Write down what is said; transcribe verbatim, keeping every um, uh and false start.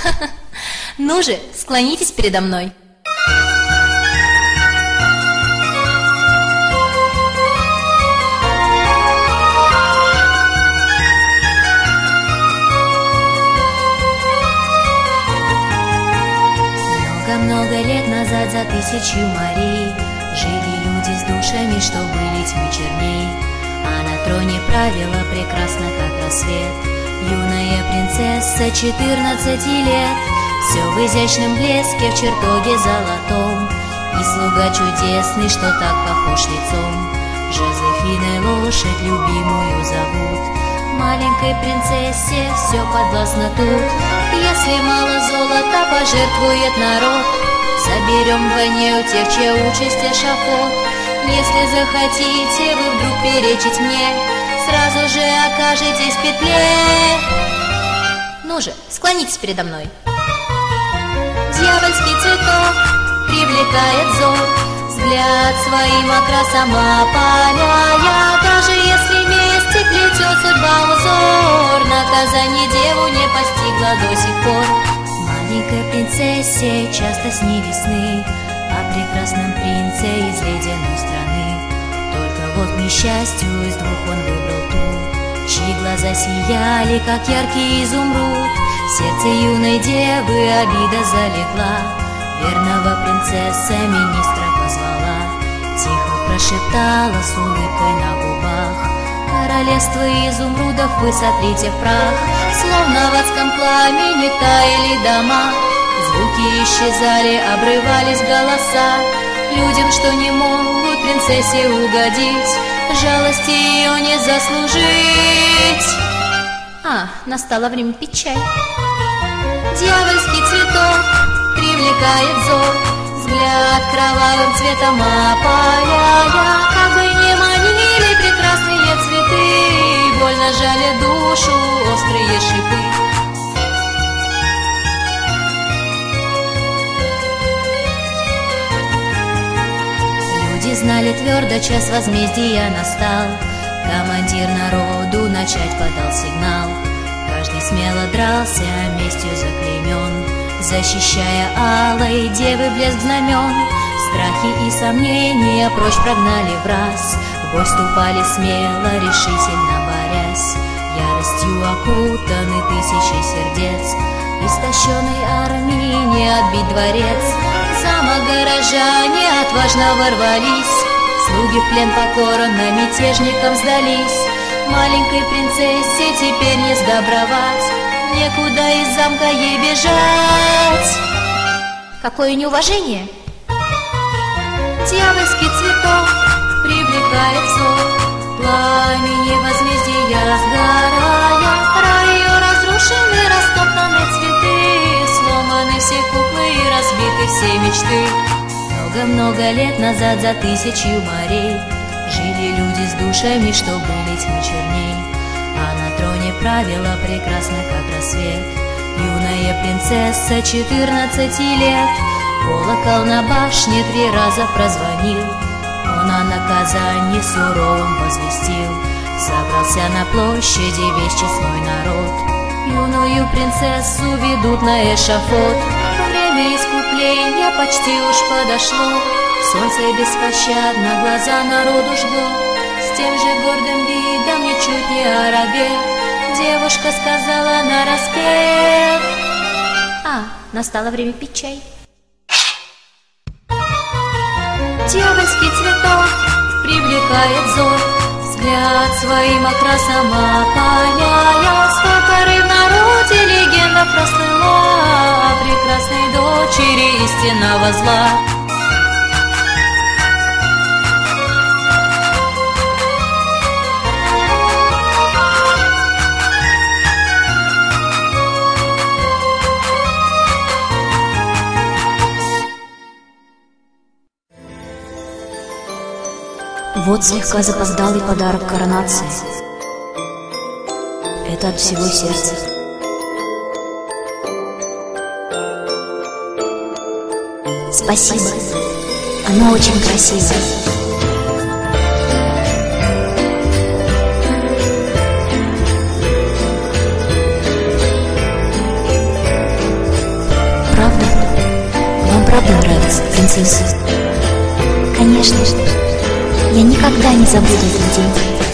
Ну же, склонитесь передо мной. Много лет назад за тысячу морей жили люди с душами, что были тьмы черней. А на троне правила прекрасно, как рассвет, юная принцесса четырнадцати лет. Все в изящном блеске, в чертоге золотом, и слуга чудесный, что так похож лицом. Жозефиной лошадь любимую зовут. Маленькой принцессе все подвластно тут. Если мало золота пожертвует народ, заберем вдвойне у тех, чья участь эшафот. Если захотите вы вдруг перечить мне, сразу же окажетесь в петле. Ну же, склонитесь передо мной. Дьявольский цветок привлекает взор, взгляд своим окрасом опаляя. Даже если вместе плетет судьба узор, наказание деву не постигло до сих пор. Маленькой принцессе часто снились сны о прекрасном принце из ледяной страны. Только вот к несчастью из двух он выбрал ту, чьи глаза сияли, как яркий изумруд. В сердце юной девы обида залегла, верного принцесса министра позвала. Тихо прошептала с улыбкой на губах: королевство изумрудов вы сотрите в прах. Словно в адском пламени таяли дома, звуки исчезали, обрывались голоса. Людям, что не могут принцессе угодить, жалости ее не заслужить. А, настало время пить чай. Дьявольский цветок привлекает взор, взгляд кровавым цветом опаляя. Как бы не манили прекрасные цветы, больно жалят душу острые шипы. Люди знали твердо, час возмездия настал. Командир народу начать подал сигнал. Каждый смело дрался, местью заклеймен, защищая алой девы блеск знамен. Страхи и сомнения прочь прогнали враз, в бой вступали смело, решительно борясь. Яростью окутаны тысячи сердец, истощенной армии не отбить дворец. В замок горожане отважно ворвались, слуги в плен покорно мятежникам сдались. Маленькой принцессе теперь не сдобровать, некуда из замка ей бежать. Какое неуважение! Дьявольский цветок привлекает взор, пламени возмездия сгорая. Рай ее разрушены, растоптаны цветы, сломаны все куклы и разбиты все мечты. Много-много лет назад за тысячу морей жили люди с душами, что были тьмы черней. А на троне правила прекрасно, как рассвет, юная принцесса четырнадцати лет. Колокол на башне три раза прозвонил, он о наказании суровом возвестил. Собрался на площади весь честной народ, юную принцессу ведут на эшафот. Время искупления почти уж подошло, солнце беспощадно глаза народу жгло. С тем же гордым видом, ничуть не оробев, девушка сказала нараспев: А, настало время пить чай. Дьявольский цветок привлекает взор, взгляд своим окрасом опаляя. Столько рыб в народе легенда прослыла о прекрасной дочери истинного зла. Вот слегка запоздалый подарок коронации. Это от всего сердца. Спасибо. Оно очень красивое. правда нравится, принцесса? Конечно. Я никогда не забуду этот день.